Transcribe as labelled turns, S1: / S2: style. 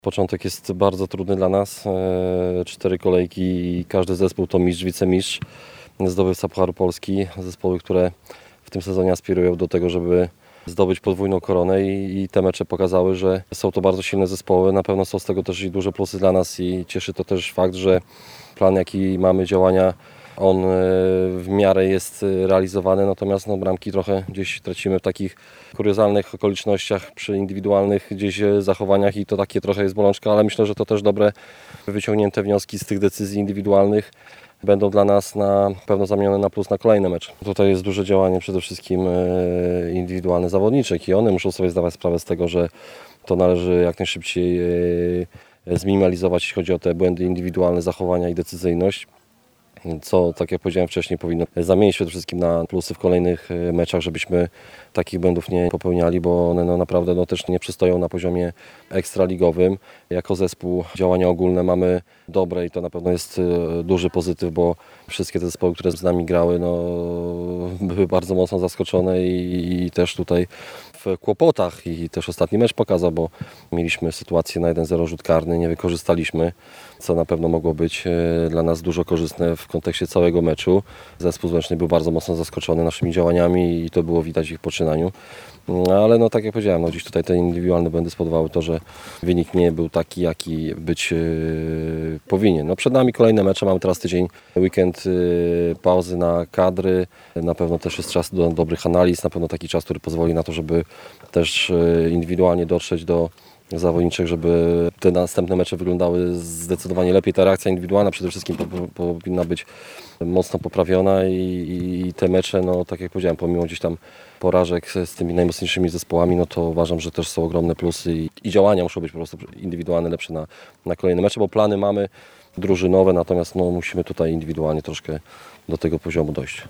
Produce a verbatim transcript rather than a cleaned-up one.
S1: Początek jest bardzo trudny dla nas. Cztery kolejki i każdy zespół to mistrz, wicemistrz, zdobywca Pucharu Polski. Zespoły, które w tym sezonie aspirują do tego, żeby zdobyć podwójną koronę i, i te mecze pokazały, że są to bardzo silne zespoły. Na pewno są z tego też i duże plusy dla nas i cieszy to też fakt, że plan, jaki mamy działania, on w miarę jest realizowany, natomiast no, bramki trochę gdzieś tracimy w takich kuriozalnych okolicznościach, przy indywidualnych gdzieś zachowaniach i to takie trochę jest bolączka, ale myślę, że to też dobre wyciągnięte wnioski z tych decyzji indywidualnych będą dla nas na pewno zamienione na plus na kolejne mecze. Tutaj jest duże działanie przede wszystkim indywidualne zawodniczych i one muszą sobie zdawać sprawę z tego, że to należy jak najszybciej zminimalizować, jeśli chodzi o te błędy indywidualne, zachowania i decyzyjność. Co, tak jak powiedziałem wcześniej, powinno zamienić przede wszystkim na plusy w kolejnych meczach, żebyśmy takich błędów nie popełniali, bo one no, naprawdę no, też nie przystoją na poziomie ekstraligowym. Jako zespół działania ogólne mamy dobre i to na pewno jest duży pozytyw, bo wszystkie te zespoły, które z nami grały, no, były bardzo mocno zaskoczone i, i też tutaj w kłopotach i też ostatni mecz pokazał, bo mieliśmy sytuację na jeden zero rzut karny, nie wykorzystaliśmy, co na pewno mogło być dla nas dużo korzystne w kontekście całego meczu. Zespół Złęczny był bardzo mocno zaskoczony naszymi działaniami i to było widać w ich poczynaniu. Ale no tak jak powiedziałem, no gdzieś tutaj te indywidualne błędy spowodowały to, że wynik nie był taki, jaki być yy, powinien. No przed nami kolejne mecze, mamy teraz tydzień, weekend yy, pauzy na kadry. Na pewno też jest czas do dobrych analiz, na pewno taki czas, który pozwoli na to, żeby też yy, indywidualnie dotrzeć do zawodniczych, żeby te następne mecze wyglądały zdecydowanie lepiej. Ta reakcja indywidualna przede wszystkim po, po, powinna być mocno poprawiona i, i te mecze, no tak jak powiedziałem, pomimo gdzieś tam porażek z tymi najmocniejszymi zespołami, no to uważam, że też są ogromne plusy i, i działania muszą być po prostu indywidualne, lepsze na, na kolejne mecze, bo plany mamy drużynowe, natomiast no, musimy tutaj indywidualnie troszkę do tego poziomu dojść.